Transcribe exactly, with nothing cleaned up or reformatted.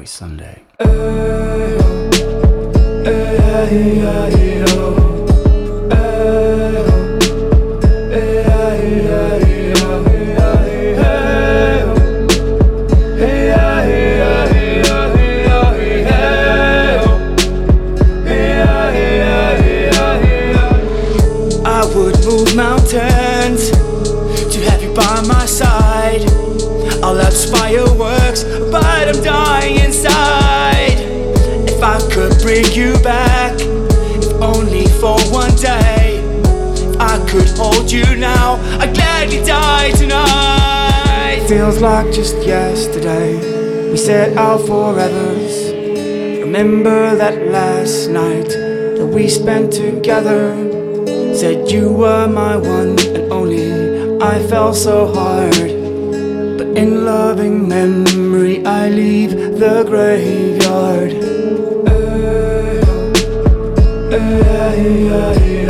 Always Sunday. I would move mountains to have you by my side. I'll have fireworks, but I'm dying inside. If I could bring you back, if only for one day, if I could hold you now, I'd gladly die tonight. Feels like just yesterday we set out for others. Remember that last night that we spent together. Said you were my one and only. I fell so hard, but in loving memory I leave the graveyard. Ay, ay, ay, ay.